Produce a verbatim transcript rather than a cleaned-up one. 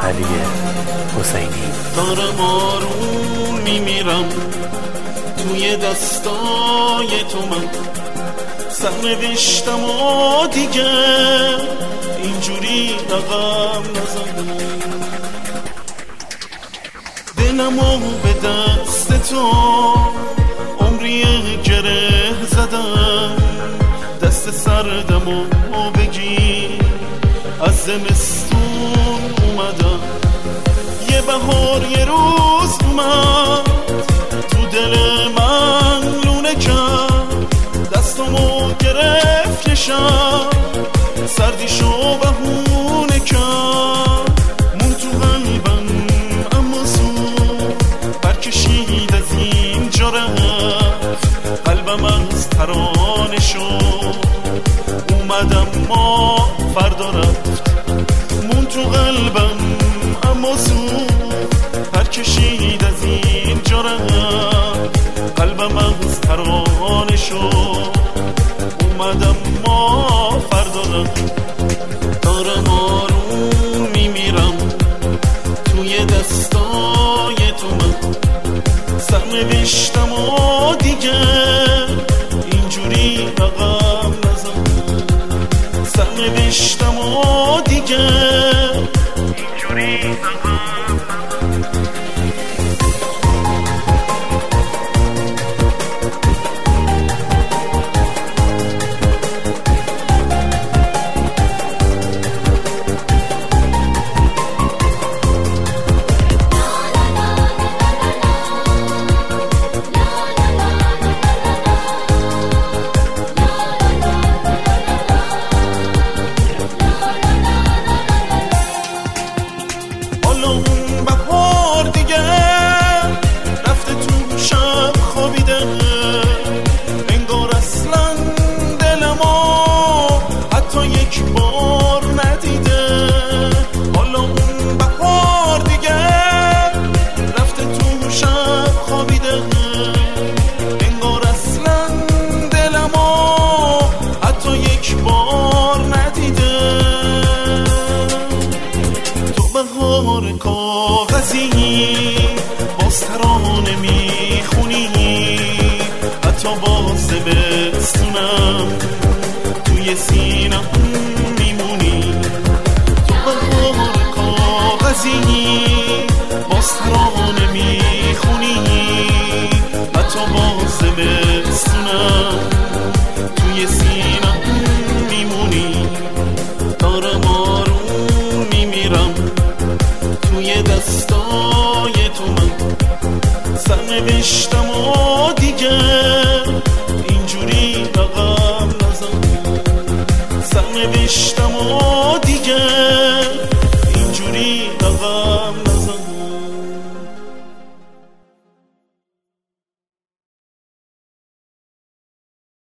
علی حسینی. دارم آروم میمیرم توی دستای تو، من سرنوشتم و دیگه اینجوری رقم نزنم. دلمو به دست تو عمری گره زدم، دست سردمو بگی از زمستون اومدم. یه بهار یه روز اومد تو دل من لونه کرد، دستمو گرفت یه شب سردیشو بهونه کرد. مون تو قلبم اما زود برکشید از اینجا رفت، قلبم از ترانه شد اومدم ما فردا رفت. مون تو قلبم اما زود برکشید از اینجا رفت، قلبم از ترانه شد اومدم ما فردا رفت. دارم آروم میمیرم توی دستای تو، من سرنوشتم و دیگه اینجوری رقم نزنم. سرنوشتم و دیگه اینجوری رقم کاغذی باز ترانه میخونی، حتی باز زمستونم توی سینم میمونی. تو بهار کاغذی باز ترانه میخونی، حتی باز زمستونم توی سینم میمونی. دارم آروم میمیرم توی دستای تو، من سرنوشتم